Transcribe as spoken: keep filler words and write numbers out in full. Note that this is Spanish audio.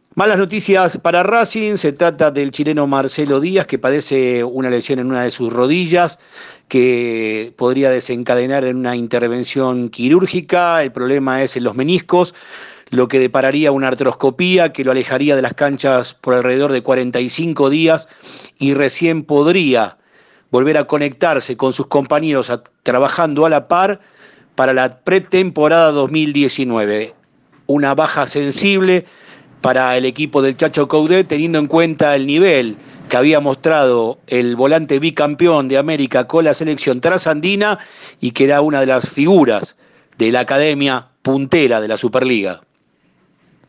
Malas noticias para Racing, se trata del chileno Marcelo Díaz, que padece una lesión en una de sus rodillas, que podría desencadenar en una intervención quirúrgica. El problema es en los meniscos, lo que depararía una artroscopía que lo alejaría de las canchas por alrededor de cuarenta y cinco días y recién podría volver a conectarse con sus compañeros a- trabajando a la par para la pretemporada dos mil diecinueve. Una baja sensible para el equipo del Chacho Coudet, teniendo en cuenta el nivel que había mostrado el volante bicampeón de América con la selección trasandina y que era una de las figuras de la academia puntera de la Superliga.